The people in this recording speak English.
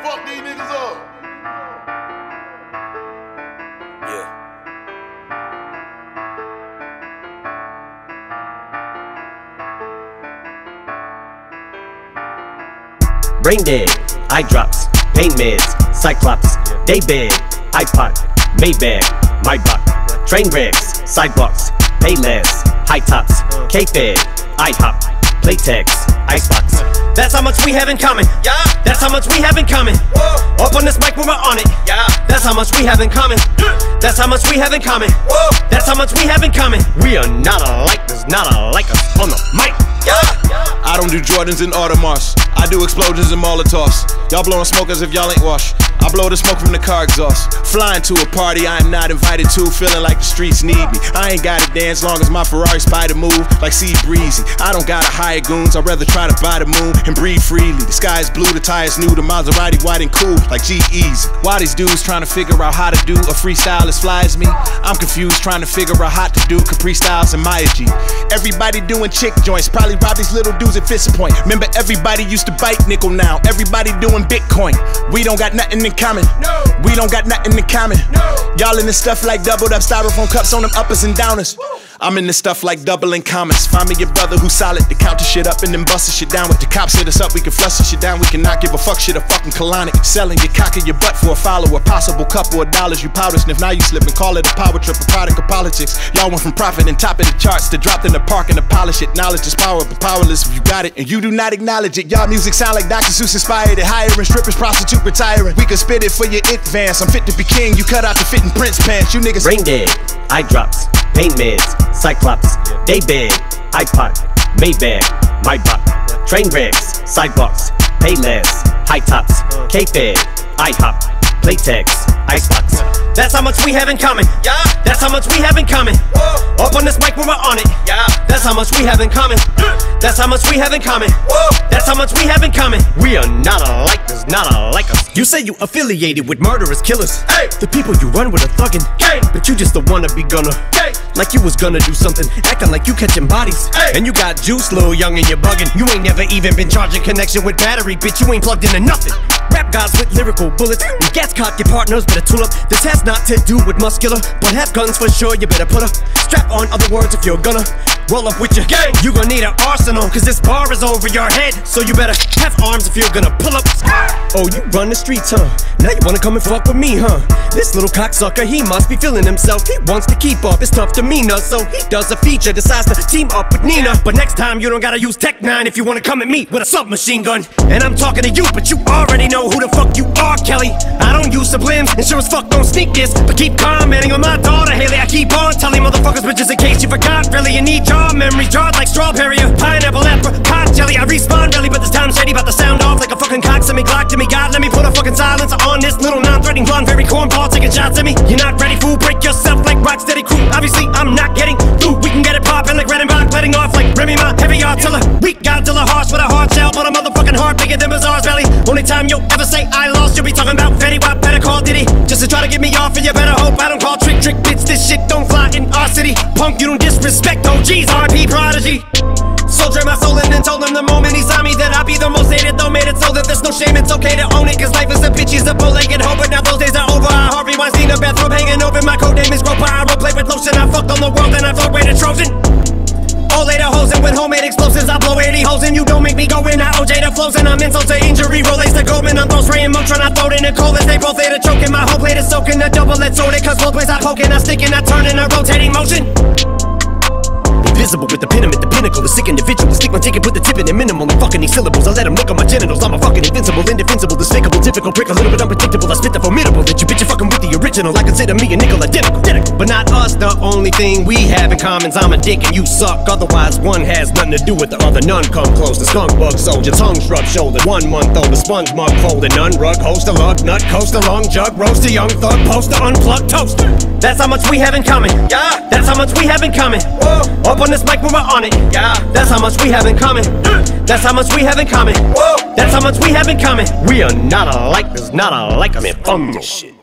fuck these niggas up. Yeah. Brain dead, eye drops, pain meds, Cyclops, day bed, iPod, Maybach, Maybach, train wrecks, sidewalks, pay less, high tops, K-Fed, IHOP, Playtex, Icebox. That's how much we have in common. Yeah. That's how much we have in common. Whoa. Up on this mic when we're on it. Yeah. That's how much we have in common. That's how much we have in common. Whoa. That's how much we have in common. We are not alike, there's not alike us on the mic. Yeah. I don't do Jordans and Audemars. I do explosions and Molotovs. Y'all blowing smoke as if y'all ain't washed. I blow the smoke from the car exhaust. Flying to a party I am not invited to, feeling like the streets need me. I ain't gotta dance long as my Ferrari spider move like Sea Breezy. I don't gotta hire goons, I'd rather try to buy the moon and breathe freely. The sky is blue, the tires new, the Maserati white and cool like G-Eazy. Why these dudes trying to figure out how to do a freestyle as fly as me? I'm confused trying to figure out how to do Capri Styles and Maya G. Everybody doing chick joints, probably rob these little dudes at Fist Point. Remember everybody used to bite nickel, now everybody doing Bitcoin. We don't got nothing in common. No. We don't got nothing in common. No. Y'all in this stuff like doubled up styrofoam cups on them uppers and downers. Woo. I'm in this stuff like doubling commas. Find me your brother who's solid to count the shit up and then bust the shit down. With the cops hit us up, we can flush the shit down. We cannot give a fuck shit a fucking colonic. Selling your cock in your butt for a follower. Possible couple of dollars you powder sniff. Now you slip and call it a power trip, a product of politics. Y'all went from profit and top of the charts to dropped in the park and to polish it. Knowledge is power, but powerless if you got it and you do not acknowledge it. Y'all music sound like Dr. Seuss inspired it. Hiring strippers, prostitute retiring. We could spit it for your it vans. I'm fit to be king, you cut out the fitting Prince pants. You niggas brain dead, eye drops, pain meds, Cyclops, day bed, iPod, Maybach, Maybach, train wrecks, sidewalks, pay less, high tops, K-Fed, IHOP, Playtex, Icebox. That's how much we have in common. Yeah. That's how much we have in common. Whoa. Up on this mic when we're on it. Yeah. That's how much we have in common. That's how much we have in common. Whoa. That's how much we have in common. We are not alike, there's not alike us. You say you affiliated with murderous killers. Hey. The people you run with are thuggin'. Gang. But you just the wannabe gunner. Gang. Like you was gonna do something, acting like you catching bodies. Hey. And you got juice, little young, and you're bugging. You ain't never even been charging connection with battery, bitch. You ain't plugged into nothing. Rap guys with lyrical bullets. When gas cock, your partners better tool up. This has not to do with muscular, but have guns for sure. You better put a strap on, other words, if you're gonna roll up with your gang. You gonna need an arsenal, cause this bar is over your head. So you better have arms if you're gonna pull up. Oh, you run the streets, huh? Now you wanna come and fuck with me, huh? This little cocksucker, he must be feeling himself. He wants to keep up his tough demeanor, so he does a feature, decides to team up with Nina. But next time you don't gotta use Tech 9 if you wanna come at me with a submachine gun. And I'm talking to you, but you already know who the fuck you are, Kelly. I don't use sublims, and sure as fuck don't sneak this, but keep commenting on my daughter, Haley. I keep on telling motherfuckers, but just in case you forgot, really, you need jaw memory, jarred like strawberry or pineapple, apricot jelly. I respawn really, but this time shady, about to sound off like a fucking cock. Send me Glock to me, God, let me put a fucking silencer on this little non-threatening blonde, very cornball, taking shots at me. You're not ready, fool, break yourself like Rocksteady crew. Obviously, I'm not getting through. We can get it poppin' like Redenbach, letting off like Remy Ma, heavy artiller. Weak Godzilla, harsh with a hard shell, but a motherfucking heart bigger than Bazaar's belly. Only time you'll ever say I lost, you'll be talking about Fetty Wap, better call Diddy. Just to try to get me off, and you better hope I don't call trick bits. This shit don't fly in our city. Punk, you don't disrespect OGs, RP Prodigy. Soldier my soul in and told him the moment he saw me that I'd be the most hated, though made it so that there's no shame, it's okay to own it. Cause life is a bitch, he's a bow-legged hoe, but now those days are over. I Harvey Weinstein, a bathrobe hanging open. My code name is Groper, I roleplay with lotion. I fucked on the world and I thought way to Trojan. All later hoes and with homemade explosives I blow 80 holes and you don't make me go in. I OJ the flows and I'm insult to injury. Rolex to Goldman, I'm throw spraying Motron. I throw it in the cold as they both later choking. My whole plate is soaking, the double let's it. Cause both ways I poking, I sticking, I turn in a rotating motion. Invisible with the pin, I'm at the pinnacle. A sick individual, stick my ticket, put the tip in it minimal. I'm fucking these syllables, I let them look on my genitals. I'm a fucking invincible, indefensible, despicable, difficult prick, a little bit unpredictable. I spit the formidable, that you bitch, you fucking with the original. I consider me a nickel identical. But not us, the only thing we have in common is I'm a dick and you suck. Otherwise, one has nothing to do with the other. None come close. The skunk bug soldier, tongue shrub shoulder. 1 month old, the sponge mug folded. None rug, host a lug, nut, coast a long jug, roast a young thug, poster, unplugged toaster. That's how much we have in common. Yeah. That's how much we have in common. Whoa. Up on this mic when we're on it. Yeah. That's how much we have in common. That's how much we have in common. Whoa. That's how much we have in common. We are not alike, there's not alike us. I mean, fuck this shit.